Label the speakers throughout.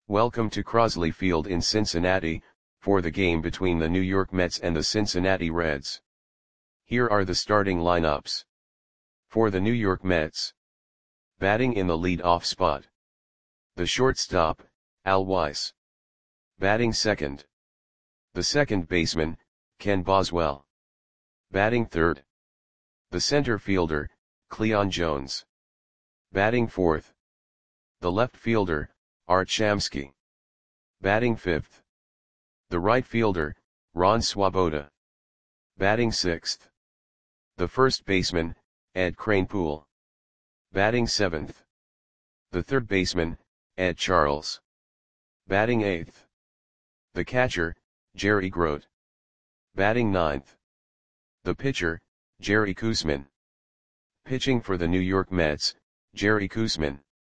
Speaker 1: Welcome to Crosley Field in Cincinnati, for the game between the New York Mets and the Cincinnati Reds. Here are the starting lineups. For the New York Mets. Batting in the lead-off spot. The shortstop, Al Weiss. Batting second. The second baseman, Ken Boswell. Batting third. The center fielder, Cleon Jones. Batting fourth. The left fielder, Art Shamsky. Batting fifth. The right fielder, Ron Swoboda. Batting sixth. The first baseman, Ed Kranepool. Batting seventh. The third baseman, Ed Charles. Batting eighth. The catcher, Jerry Grote. Batting ninth. The pitcher, Jerry Koosman. Pitching for the New York Mets, Jerry Koosman.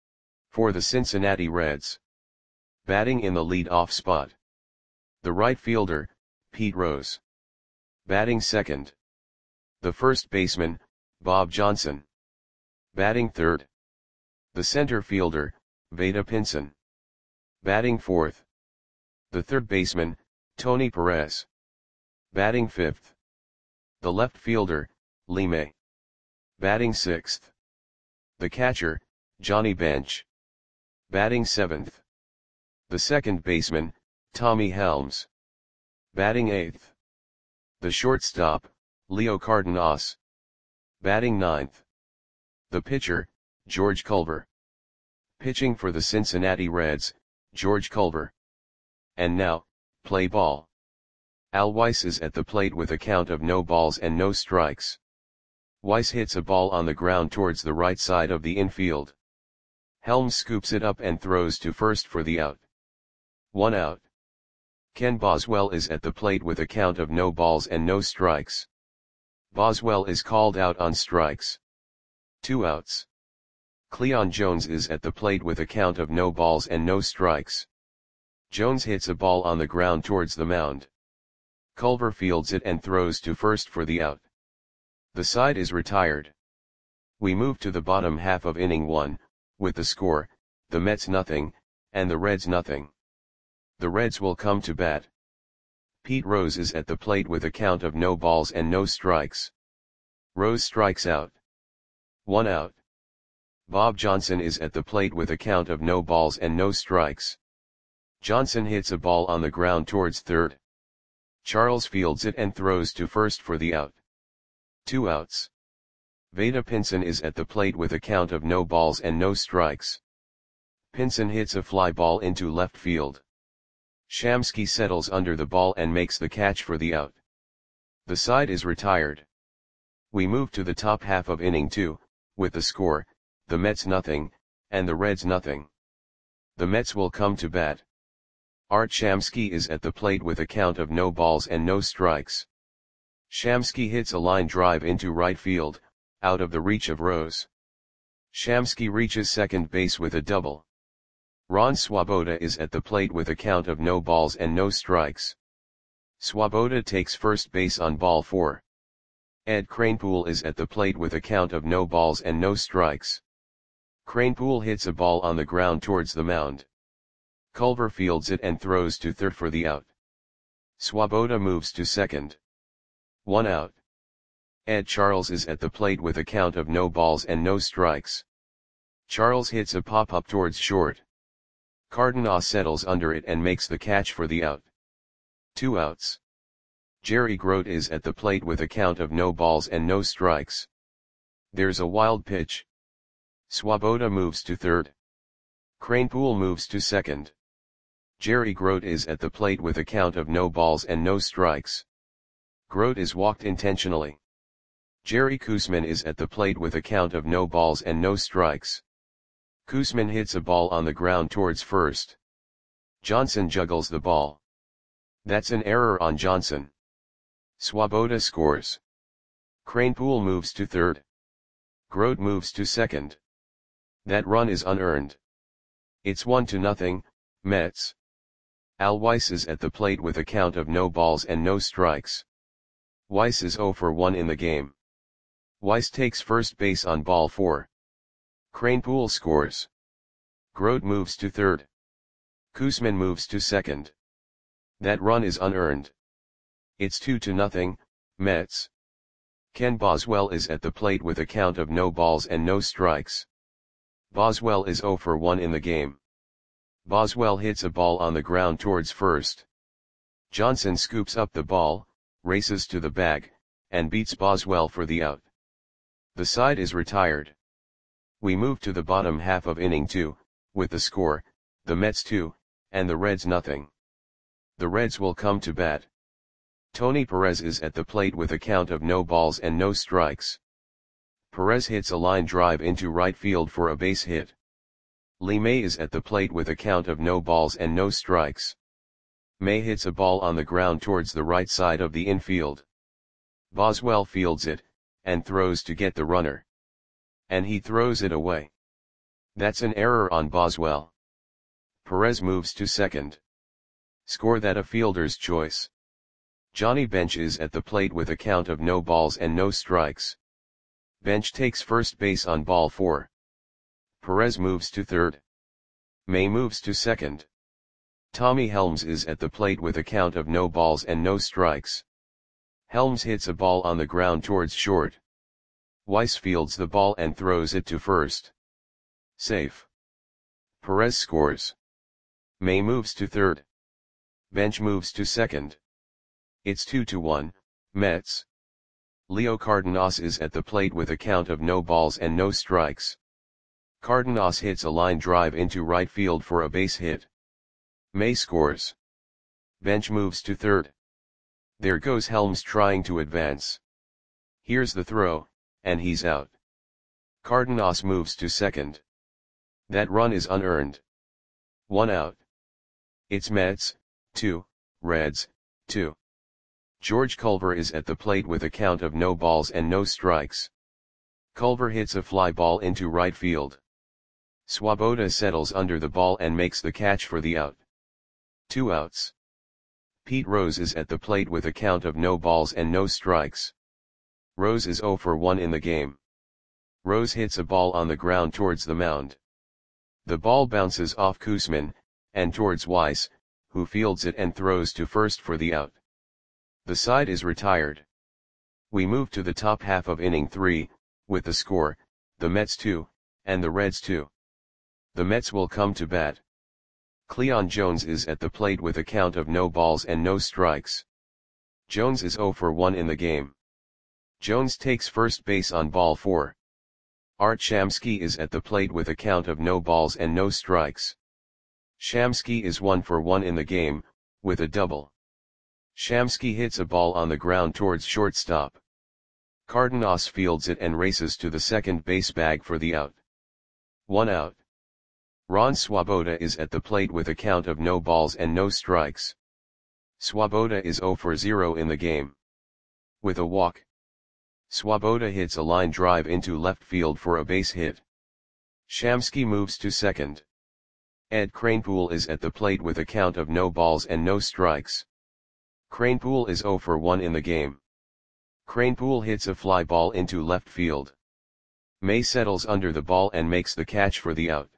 Speaker 1: For the Cincinnati Reds. Batting in the lead-off spot. The right fielder, Pete Rose. Batting second. The first baseman, Bob Johnson. Batting third. The center fielder, Vada Pinson. Batting fourth. The third baseman, Tony Perez. Batting fifth. The left fielder, Lee May. Batting sixth. The catcher, Johnny Bench. Batting seventh. The second baseman, Tommy Helms. Batting eighth. The shortstop, Leo Cardenas. Batting ninth. The pitcher, George Culver. Pitching for the Cincinnati Reds, George Culver. And now, play ball. Al Weiss is at the plate with a count of no balls and no strikes. Weiss hits a ball on the ground towards the right side of the infield. Helms scoops it up and throws to first for the out. 1 out. Ken Boswell is at the plate with a count of no balls and no strikes. Boswell is called out on strikes. 2 outs. Cleon Jones is at the plate with a count of no balls and no strikes. Jones hits a ball on the ground towards the mound. Culver fields it and throws to first for the out. The side is retired. We move to the bottom half of inning 1, with the score, the Mets nothing, and the Reds nothing. The Reds will come to bat. Pete Rose is at the plate with a count of no balls and no strikes. Rose strikes out. 1 out. Bob Johnson is at the plate with a count of no balls and no strikes. Johnson hits a ball on the ground towards third. Charles fields it and throws to first for the out. 2 outs. Vada Pinson is at the plate with a count of no balls and no strikes. Pinson hits a fly ball into left field. Shamsky settles under the ball and makes the catch for the out. The side is retired. We move to the top half of inning 2, with the score, the Mets nothing, and the Reds nothing. The Mets will come to bat. Art Shamsky is at the plate with a count of no balls and no strikes. Shamsky hits a line drive into right field, out of the reach of Rose. Shamsky reaches second base with a double. Ron Swoboda is at the plate with a count of no balls and no strikes. Swoboda takes first base on ball 4. Ed Kranepool is at the plate with a count of no balls and no strikes. Kranepool hits a ball on the ground towards the mound. Culver fields it and throws to third for the out. Swoboda moves to second. 1 out. Ed Charles is at the plate with a count of no balls and no strikes. Charles hits a pop-up towards short. Cardenas settles under it and makes the catch for the out. 2 outs. Jerry Grote is at the plate with a count of no balls and no strikes. There's a wild pitch. Swoboda moves to third. Kranepool moves to second. Jerry Grote is at the plate with a count of no balls and no strikes. Grote is walked intentionally. Jerry Koosman is at the plate with a count of no balls and no strikes. Koosman hits a ball on the ground towards first. Johnson juggles the ball. That's an error on Johnson. Swoboda scores. Kranepool moves to third. Grote moves to second. That run is unearned. It's 1-0, Mets. Al Weiss is at the plate with a count of no balls and no strikes. Weiss is 0 for 1 in the game. Weiss takes first base on ball 4. Kranepool scores. Grote moves to third. Koosman moves to second. That run is unearned. It's 2-0, Mets. Ken Boswell is at the plate with a count of no balls and no strikes. Boswell is 0 for 1 in the game. Boswell hits a ball on the ground towards first. Johnson scoops up the ball, races to the bag, and beats Boswell for the out. The side is retired. We move to the bottom half of inning 2, with the score, the Mets 2, and the Reds nothing. The Reds will come to bat. Tony Perez is at the plate with a count of no balls and no strikes. Perez hits a line drive into right field for a base hit. Lee May is at the plate with a count of no balls and no strikes. May hits a ball on the ground towards the right side of the infield. Boswell fields it, and throws to get the runner. And he throws it away. That's an error on Boswell. Perez moves to second. Score that a fielder's choice. Johnny Bench is at the plate with a count of no balls and no strikes. Bench takes first base on ball 4. Perez moves to third. May moves to second. Tommy Helms is at the plate with a count of no balls and no strikes. Helms hits a ball on the ground towards short. Weiss fields the ball and throws it to first. Safe. Perez scores. May moves to third. Bench moves to second. It's 2-1, Mets. Leo Cardenas is at the plate with a count of no balls and no strikes. Cardenas hits a line drive into right field for a base hit. May scores. Bench moves to third. There goes Helms trying to advance. Here's the throw, and he's out. Cardenas moves to second. That run is unearned. 1 out. It's Mets, 2, Reds, 2. George Culver is at the plate with a count of no balls and no strikes. Culver hits a fly ball into right field. Swoboda settles under the ball and makes the catch for the out. 2 outs. Pete Rose is at the plate with a count of no balls and no strikes. Rose is 0 for 1 in the game. Rose hits a ball on the ground towards the mound. The ball bounces off Koosman, and towards Weiss, who fields it and throws to first for the out. The side is retired. We move to the top half of inning 3, with the score, the Mets 2, and the Reds 2. The Mets will come to bat. Cleon Jones is at the plate with a count of no balls and no strikes. Jones is 0 for 1 in the game. Jones takes first base on ball 4. Art Shamsky is at the plate with a count of no balls and no strikes. Shamsky is 1 for 1 in the game, with a double. Shamsky hits a ball on the ground towards shortstop. Cardenas fields it and races to the second base bag for the out. 1 out. Ron Swoboda is at the plate with a count of no balls and no strikes. Swoboda is 0 for 0 in the game. With a walk. Swoboda hits a line drive into left field for a base hit. Shamsky moves to second. Ed Kranepool is at the plate with a count of no balls and no strikes. Kranepool is 0 for 1 in the game. Kranepool hits a fly ball into left field. May settles under the ball and makes the catch for the out.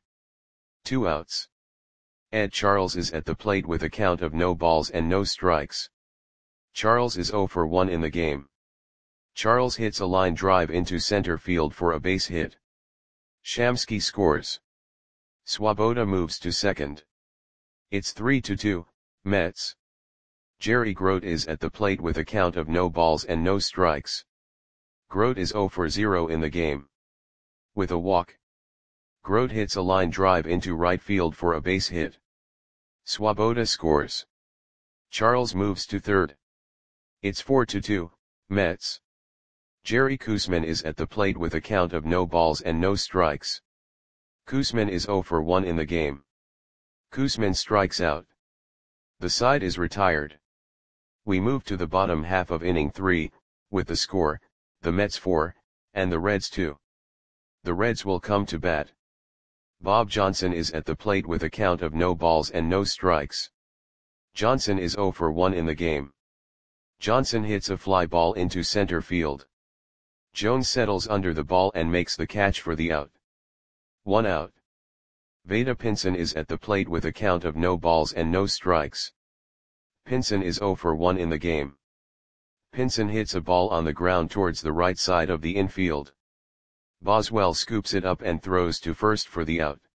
Speaker 1: 2 outs. Ed Charles is at the plate with a count of no balls and no strikes. Charles is 0 for 1 in the game. Charles hits a line drive into center field for a base hit. Shamsky scores. Swoboda moves to second. It's 3-2, Mets. Jerry Grote is at the plate with a count of no balls and no strikes. Grote is 0 for 0 in the game. With a walk. Grote hits a line drive into right field for a base hit. Swoboda scores. Charles moves to third. It's 4-2, Mets. Jerry Koosman is at the plate with a count of no balls and no strikes. Koosman is 0 for 1 in the game. Koosman strikes out. The side is retired. We move to the bottom half of inning 3, with the score, the Mets 4, and the Reds 2. The Reds will come to bat. Bob Johnson is at the plate with a count of no balls and no strikes. Johnson is 0 for 1 in the game. Johnson hits a fly ball into center field. Jones settles under the ball and makes the catch for the out. 1 out. Veda Pinson is at the plate with a count of no balls and no strikes. Pinson is 0 for 1 in the game. Pinson hits a ball on the ground towards the right side of the infield. Boswell scoops it up and throws to first for the out.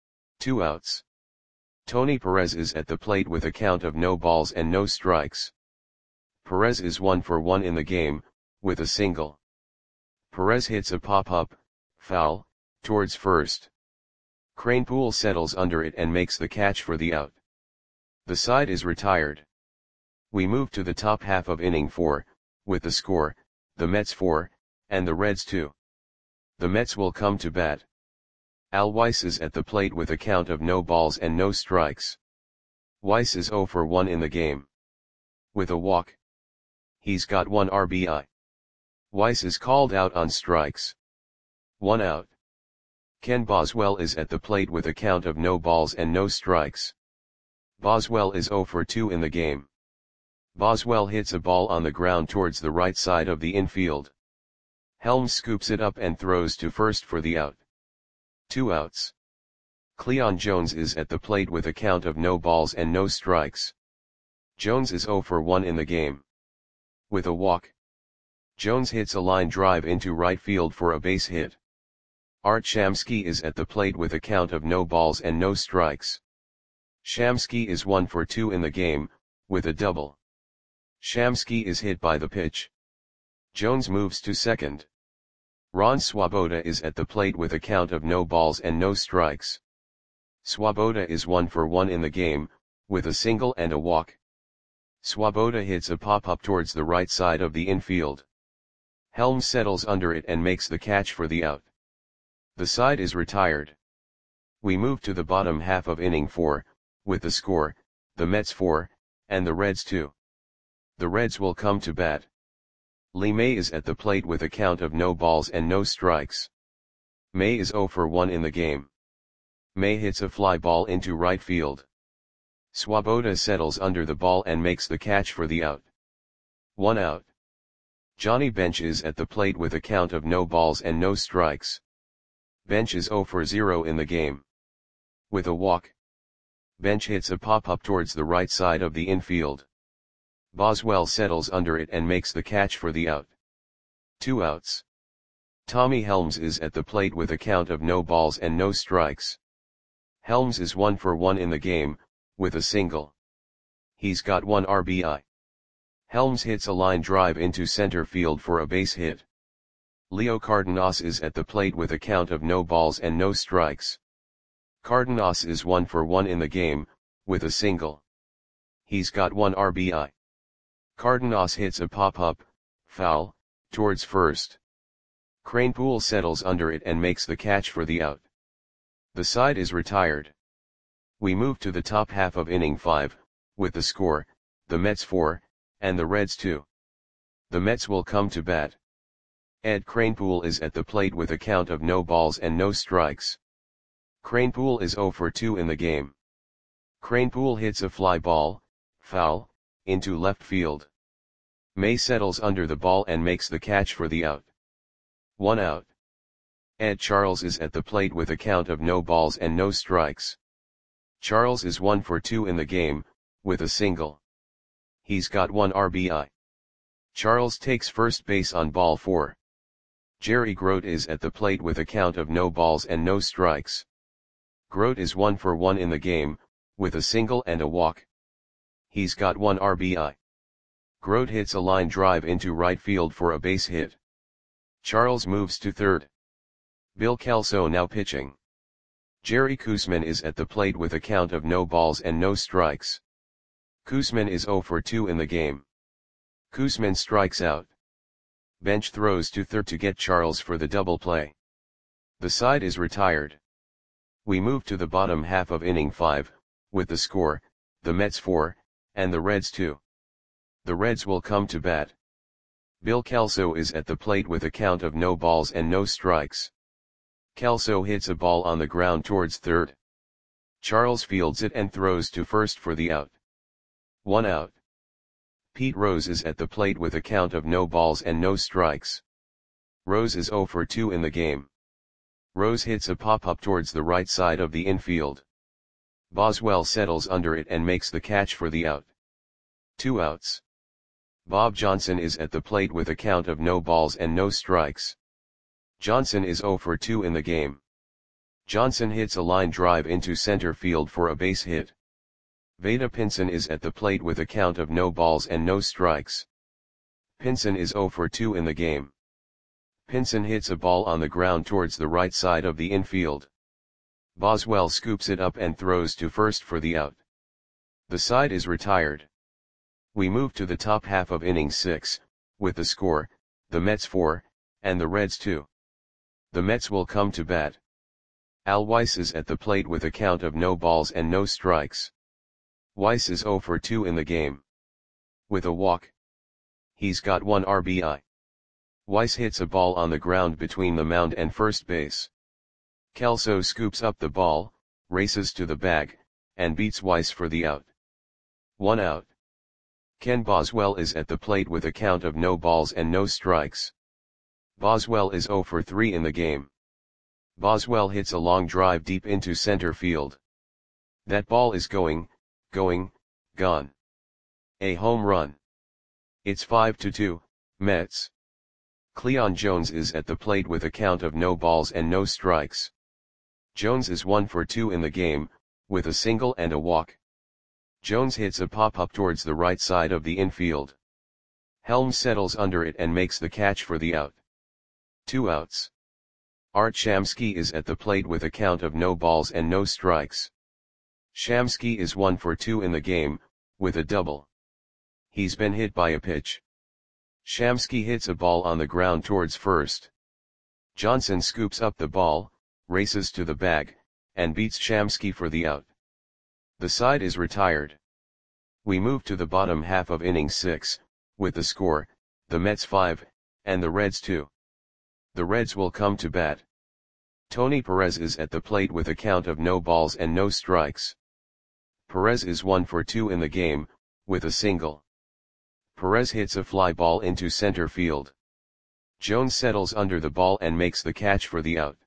Speaker 1: 2 outs. Tony Perez is at the plate with a count of no balls and no strikes. Perez is 1 for 1 in the game, with a single. Perez hits a pop-up, foul, towards first. Kranepool settles under it and makes the catch for the out. The side is retired. We move to the top half of inning 4, with the score, the Mets 4, and the Reds 2. The Mets will come to bat. Al Weiss is at the plate with a count of no balls and no strikes. Weiss is 0 for 1 in the game. With a walk. He's got 1 RBI. Weiss is called out on strikes. 1 out. Ken Boswell is at the plate with a count of no balls and no strikes. Boswell is 0 for 2 in the game. Boswell hits a ball on the ground towards the right side of the infield. Helms scoops it up and throws to first for the out. 2 outs. Cleon Jones is at the plate with a count of no balls and no strikes. Jones is 0 for 1 in the game. With a walk. Jones hits a line drive into right field for a base hit. Art Shamsky is at the plate with a count of no balls and no strikes. Shamsky is 1 for 2 in the game, with a double. Shamsky is hit by the pitch. Jones moves to second. Ron Swoboda is at the plate with a count of no balls and no strikes. Swoboda is 1 for 1 in the game, with a single and a walk. Swoboda hits a pop-up towards the right side of the infield. Helms settles under it and makes the catch for the out. The side is retired. We move to the bottom half of inning 4, with the score, the Mets 4, and the Reds 2. The Reds will come to bat. Lee May is at the plate with a count of no balls and no strikes. May is 0 for 1 in the game. May hits a fly ball into right field. Swoboda settles under the ball and makes the catch for the out. 1 out. Johnny Bench is at the plate with a count of no balls and no strikes. Bench is 0 for 0 in the game. With a walk. Bench hits a pop-up towards the right side of the infield. Boswell settles under it and makes the catch for the out. 2 outs. Tommy Helms is at the plate with a count of no balls and no strikes. Helms is 1 for 1 in the game, with a single. He's got 1 RBI. Helms hits a line drive into center field for a base hit. Leo Cardenas is at the plate with a count of no balls and no strikes. Cardenas is 1 for 1 in the game, with a single. He's got 1 RBI. Cardenas hits a pop-up, foul, towards first. Kranepool settles under it and makes the catch for the out. The side is retired. We move to the top half of inning 5, with the score, the Mets 4, and the Reds 2. The Mets will come to bat. Ed Kranepool is at the plate with a count of no balls and no strikes. Kranepool is 0 for 2 in the game. Kranepool hits a fly ball, foul, into left field. May settles under the ball and makes the catch for the out. 1 out. Ed Charles is at the plate with a count of no balls and no strikes. Charles is 1 for 2 in the game, with a single. He's got 1 RBI. Charles takes first base on ball 4. Jerry Grote is at the plate with a count of no balls and no strikes. Grote is 1 for 1 in the game, with a single and a walk. He's got 1 RBI. Grote hits a line drive into right field for a base hit. Charles moves to third. Bill Kelso now pitching. Jerry Koosman is at the plate with a count of no balls and no strikes. Koosman is 0 for 2 in the game. Koosman strikes out. Bench throws to third to get Charles for the double play. The side is retired. We move to the bottom half of inning 5, with the score, the Mets 4, and the Reds 2. The Reds will come to bat. Bill Kelso is at the plate with a count of no balls and no strikes. Kelso hits a ball on the ground towards third. Charles fields it and throws to first for the out. 1 out. Pete Rose is at the plate with a count of no balls and no strikes. Rose is 0 for 2 in the game. Rose hits a pop-up towards the right side of the infield. Boswell settles under it and makes the catch for the out. 2 outs. Bob Johnson is at the plate with a count of no balls and no strikes. Johnson is 0 for 2 in the game. Johnson hits a line drive into center field for a base hit. Vada Pinson is at the plate with a count of no balls and no strikes. Pinson is 0 for 2 in the game. Pinson hits a ball on the ground towards the right side of the infield. Boswell scoops it up and throws to first for the out. The side is retired. We move to the top half of inning 6, with the score, the Mets 4, and the Reds 2. The Mets will come to bat. Al Weiss is at the plate with a count of no balls and no strikes. Weiss is 0 for 2 in the game. With a walk. He's got 1 RBI. Weiss hits a ball on the ground between the mound and first base. Kelso scoops up the ball, races to the bag, and beats Weiss for the out. 1 out. Ken Boswell is at the plate with a count of no balls and no strikes. Boswell is 0 for 3 in the game. Boswell hits a long drive deep into center field. That ball is gone. A home run. It's 5-2, Mets. Cleon Jones is at the plate with a count of no balls and no strikes. Jones is 1 for 2 in the game, with a single and a walk. Jones hits a pop-up towards the right side of the infield. Helms settles under it and makes the catch for the out. 2 outs. Art Shamsky is at the plate with a count of no balls and no strikes. Shamsky is 1 for 2 in the game, with a double. He's been hit by a pitch. Shamsky hits a ball on the ground towards first. Johnson scoops up the ball, races to the bag, and beats Shamsky for the out. The side is retired. We move to the bottom half of inning 6, with the score, the Mets 5, and the Reds 2. The Reds will come to bat. Tony Perez is at the plate with a count of no balls and no strikes. Perez is 1 for 2 in the game, with a single. Perez hits a fly ball into center field. Jones settles under the ball and makes the catch for the out.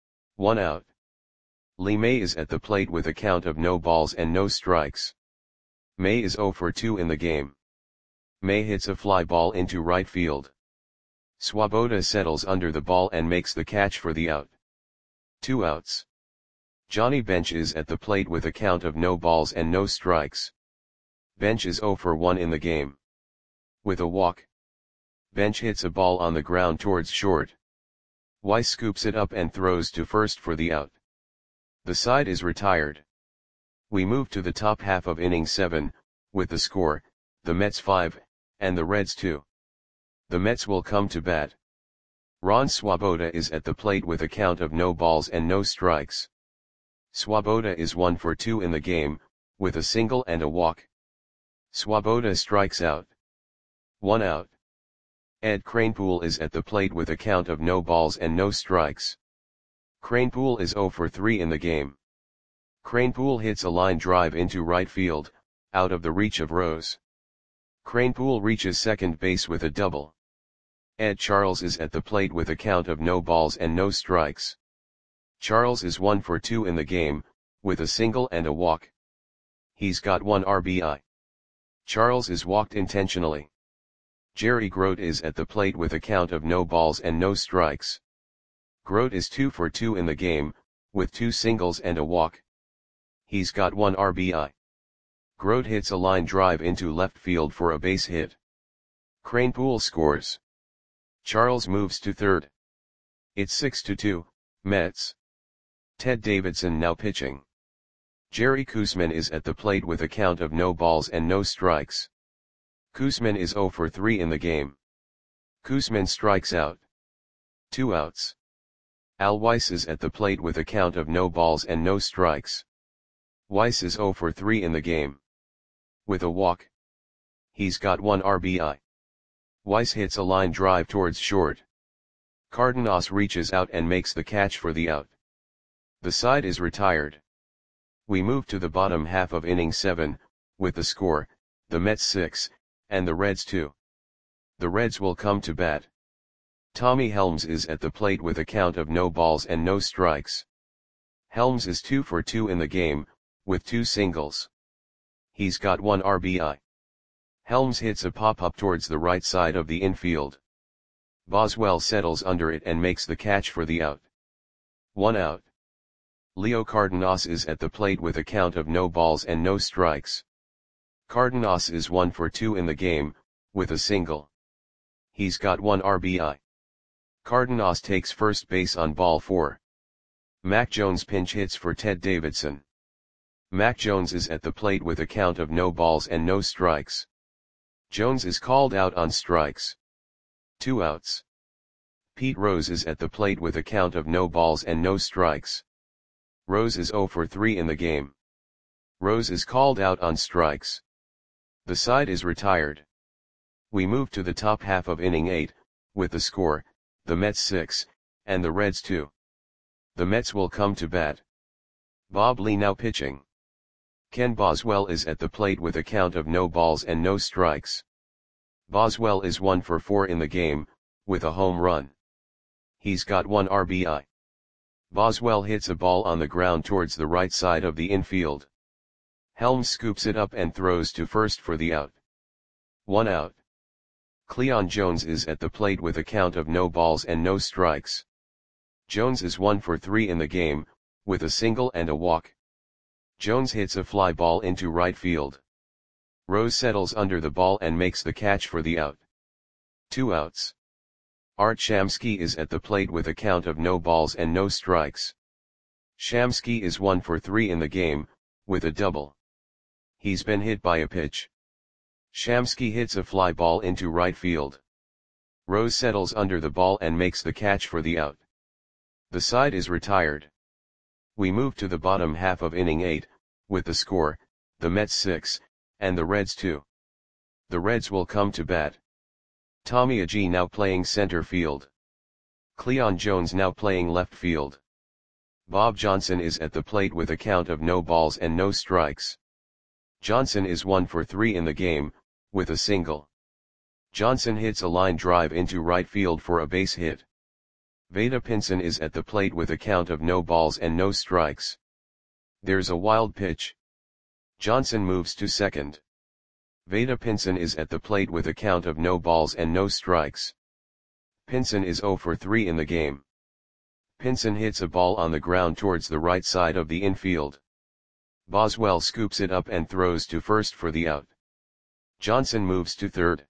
Speaker 1: 1 out. Lee May is at the plate with a count of no balls and no strikes. May is 0 for 2 in the game. May hits a fly ball into right field. Swoboda settles under the ball and makes the catch for the out. 2 outs. Johnny Bench is at the plate with a count of no balls and no strikes. Bench is 0 for 1 in the game. With a walk. Bench hits a ball on the ground towards short. Weiss scoops it up and throws to first for the out. The side is retired. We move to the top half of inning 7, with the score, the Mets 5, and the Reds 2. The Mets will come to bat. Ron Swoboda is at the plate with a count of no balls and no strikes. Swoboda is 1 for 2 in the game, with a single and a walk. Swoboda strikes out. 1 out. Ed Kranepool is at the plate with a count of no balls and no strikes. Kranepool is 0 for 3 in the game. Kranepool hits a line drive into right field, out of the reach of Rose. Kranepool reaches second base with a double. Ed Charles is at the plate with a count of no balls and no strikes. Charles is 1 for 2 in the game, with a single and a walk. He's got 1 RBI. Charles is walked intentionally. Jerry Grote is at the plate with a count of no balls and no strikes. Grote is 2 for 2 in the game, with 2 singles and a walk. He's got 1 RBI. Grote hits a line drive into left field for a base hit. Kranepool scores. Charles moves to third. It's 6-2, Mets. Ted Davidson now pitching. Jerry Koosman is at the plate with a count of no balls and no strikes. Koosman is 0 for 3 in the game. Koosman strikes out. 2 outs. Al Weiss is at the plate with a count of no balls and no strikes. Weiss is 0 for 3 in the game. With a walk. He's got 1 RBI. Weiss hits a line drive towards short. Cardenas reaches out and makes the catch for the out. The side is retired. We move to the bottom half of inning 7, with the score, the Mets 6, and the Reds 2. The Reds will come to bat. Tommy Helms is at the plate with a count of no balls and no strikes. Helms is 2 for 2 in the game, with 2 singles. He's got 1 RBI. Helms hits a pop-up towards the right side of the infield. Boswell settles under it and makes the catch for the out. 1 out. Leo Cardenas is at the plate with a count of no balls and no strikes. Cardenas is 1 for 2 in the game, with a single. He's got 1 RBI. Cardenas takes first base on ball 4. Mac Jones pinch hits for Ted Davidson. Mac Jones is at the plate with a count of no balls and no strikes. Jones is called out on strikes. 2 outs. Pete Rose is at the plate with a count of no balls and no strikes. Rose is 0 for 3 in the game. Rose is called out on strikes. The side is retired. We move to the top half of inning 8, with the score, the Mets 6, and the Reds 2. The Mets will come to bat. Bob Lee now pitching. Ken Boswell is at the plate with a count of no balls and no strikes. Boswell is 1 for 4 in the game, with a home run. He's got 1 RBI. Boswell hits a ball on the ground towards the right side of the infield. Helms scoops it up and throws to first for the out. 1 out. Cleon Jones is at the plate with a count of no balls and no strikes. Jones is 1 for 3 in the game, with a single and a walk. Jones hits a fly ball into right field. Rose settles under the ball and makes the catch for the out. 2 outs. Art Shamsky is at the plate with a count of no balls and no strikes. Shamsky is 1 for 3 in the game, with a double. He's been hit by a pitch. Shamsky hits a fly ball into right field. Rose settles under the ball and makes the catch for the out. The side is retired. We move to the bottom half of inning 8, with the score, the Mets 6, and the Reds 2. The Reds will come to bat. Tommy Agee now playing center field. Cleon Jones now playing left field. Bob Johnson is at the plate with a count of no balls and no strikes. Johnson is 1 for 3 in the game, with a single. Johnson hits a line drive into right field for a base hit. Vada Pinson is at the plate with a count of no balls and no strikes. There's a wild pitch. Johnson moves to second. Vada Pinson is at the plate with a count of no balls and no strikes. Pinson is 0 for 3 in the game. Pinson hits a ball on the ground towards the right side of the infield. Boswell scoops it up and throws to first for the out. Johnson moves to third.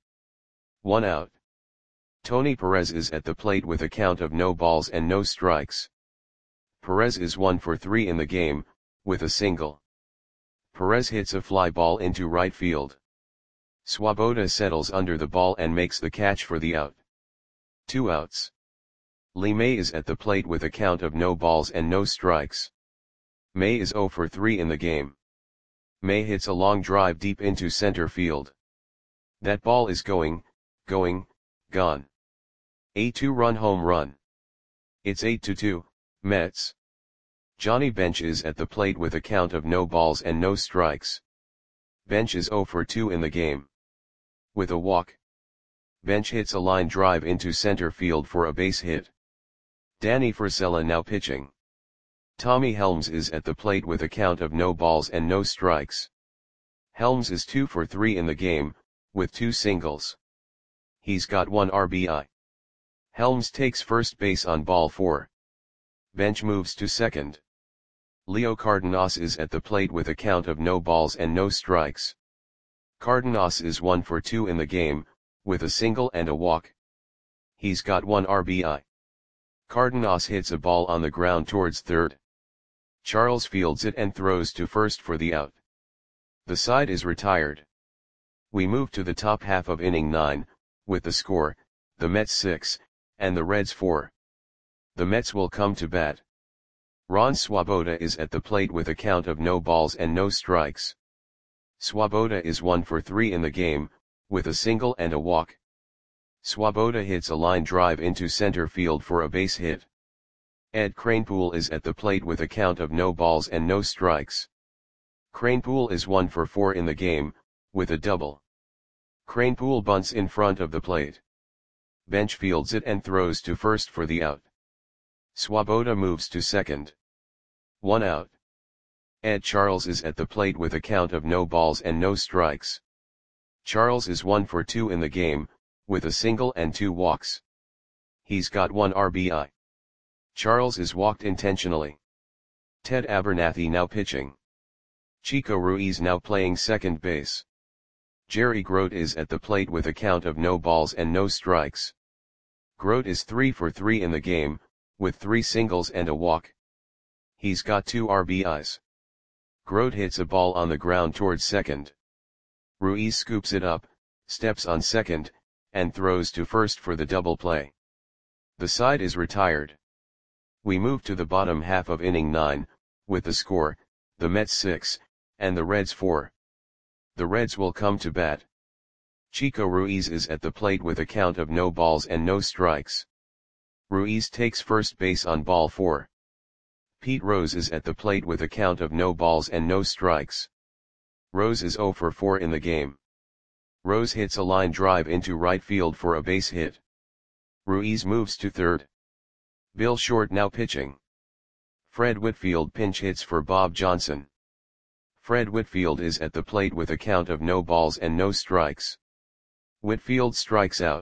Speaker 1: 1 out. Tony Perez is at the plate with a count of no balls and no strikes. Perez is 1 for 3 in the game, with a single. Perez hits a fly ball into right field. Swoboda settles under the ball and makes the catch for the out. 2 outs. Lee May is at the plate with a count of no balls and no strikes. May is 0 for 3 in the game. May hits a long drive deep into center field. That ball is gone. A 2-run home run. It's 8-2, Mets. Johnny Bench is at the plate with a count of no balls and no strikes. Bench is 0 for 2 in the game. With a walk. Bench hits a line drive into center field for a base hit. Danny Frisella now pitching. Tommy Helms is at the plate with a count of no balls and no strikes. Helms is 2 for 3 in the game, with 2 singles. He's got 1 RBI. Helms takes first base on ball 4. Bench moves to second. Leo Cardenas is at the plate with a count of no balls and no strikes. Cardenas is 1 for 2 in the game, with a single and a walk. He's got 1 RBI. Cardenas hits a ball on the ground towards third. Charles fields it and throws to first for the out. The side is retired. We move to the top half of inning 9, with the score, the Mets 6, and the Reds 4. The Mets will come to bat. Ron Swoboda is at the plate with a count of no balls and no strikes. Swoboda is 1 for 3 in the game, with a single and a walk. Swoboda hits a line drive into center field for a base hit. Ed Kranepool is at the plate with a count of no balls and no strikes. Kranepool is 1 for 4 in the game, with a double. Kranepool bunts in front of the plate. Bench fields it and throws to first for the out. Swoboda moves to second. 1 out. Ed Charles is at the plate with a count of no balls and no strikes. Charles is 1 for 2 in the game, with a single and 2 walks. He's got 1 RBI. Charles is walked intentionally. Ted Abernathy now pitching. Chico Ruiz now playing second base. Jerry Grote is at the plate with a count of no balls and no strikes. Grote is 3 for 3 in the game, with 3 singles and a walk. He's got 2 RBIs. Grote hits a ball on the ground towards second. Ruiz scoops it up, steps on second, and throws to first for the double play. The side is retired. We move to the bottom half of inning 9, with the score, the Mets 6, and the Reds 4. The Reds will come to bat. Chico Ruiz is at the plate with a count of no balls and no strikes. Ruiz takes first base on ball 4. Pete Rose is at the plate with a count of no balls and no strikes. Rose is 0 for 4 in the game. Rose hits a line drive into right field for a base hit. Ruiz moves to third. Bill Short now pitching. Fred Whitfield pinch hits for Bob Johnson. Fred Whitfield is at the plate with a count of no balls and no strikes. Whitfield strikes out.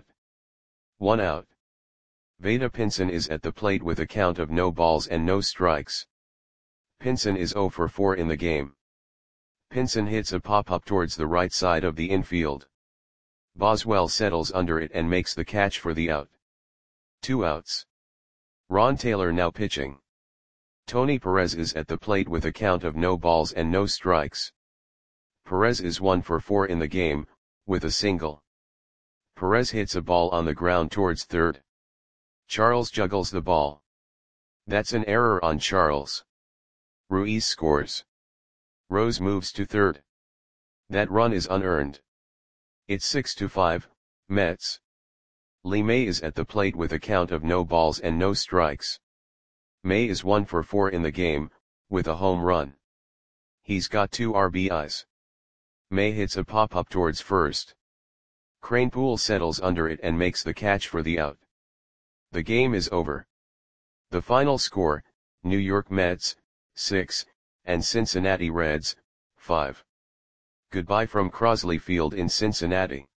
Speaker 1: 1 out. Vada Pinson is at the plate with a count of no balls and no strikes. Pinson is 0 for 4 in the game. Pinson hits a pop-up towards the right side of the infield. Boswell settles under it and makes the catch for the out. 2 outs. Ron Taylor now pitching. Tony Perez is at the plate with a count of no balls and no strikes. Perez is 1 for 4 in the game, with a single. Perez hits a ball on the ground towards third. Charles juggles the ball. That's an error on Charles. Ruiz scores. Rose moves to third. That run is unearned. It's 6-5, Mets. Lee May is at the plate with a count of no balls and no strikes. May is 1 for 4 in the game, with a home run. He's got 2 RBIs. May hits a pop-up towards first. Kranepool settles under it and makes the catch for the out. The game is over. The final score, New York Mets, 6, and Cincinnati Reds, 5. Goodbye from Crosley Field in Cincinnati.